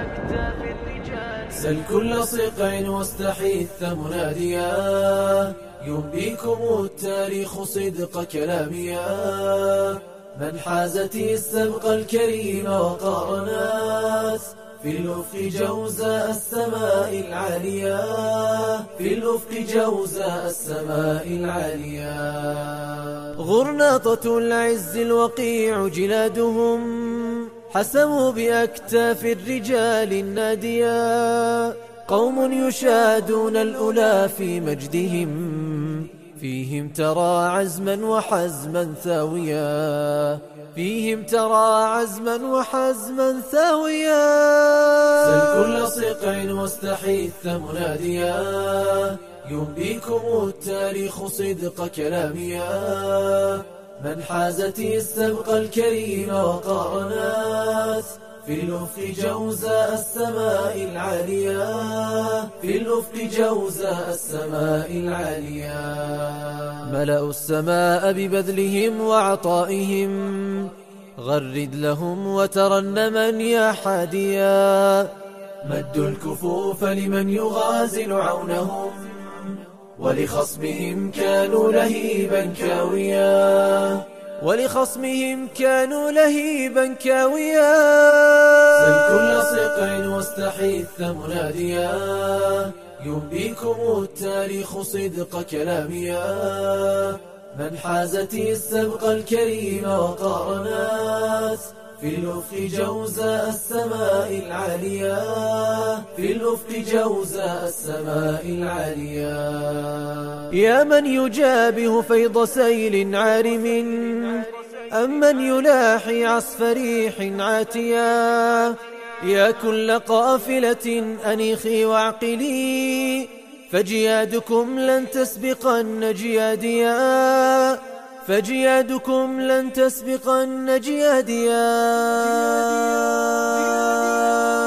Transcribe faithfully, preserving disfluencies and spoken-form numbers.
سل كل صقع واستحث مناديا ينبيكم التاريخ صدق كلاميا من حازت السبق الكريم وقارنات في الأفق جوزاء السماء العالية في الأفق جوزاء السماء العالية غرناطة العز الوقيع جلادهم حسموا بأكتاف الرجال النادية قوم يشادون الأولى في مجدهم فيهم ترى عزما وحزما ثاويا فيهم ترى عزما وحزما ثاويا سل كل صقع واستحث مناديا ينبيكم التاريخ صدق كلاميا من حازت السبق الكريم وقارنات في الأفق جوزاء السماء العالية في الأفق جوزاء السماء العالية ملأوا السماء ببذلهم وعطائهم غرد لهم وترنما يا حاديا مدوا الكفوف لمن يغازل عونهم ولخصمهم كانوا لهيبا كاويا ولخصمهم كانوا لهيبا كاويا سل كل صقع واستحث مناديا ينبيكم التاريخ صدق كلاميا من حازت السبق الكريم وقارنات في الأفق جوزاء السماء العالية في الأفق جوزاء السماء العالية يا من يجابه فيض سيل عارم أم من يلاحي عصف ريح عاتيا يا كل قافلة أنيخي واعقلي فجيادكم لن تسبقن جياديا فجيادكم لن تسبقن جياديا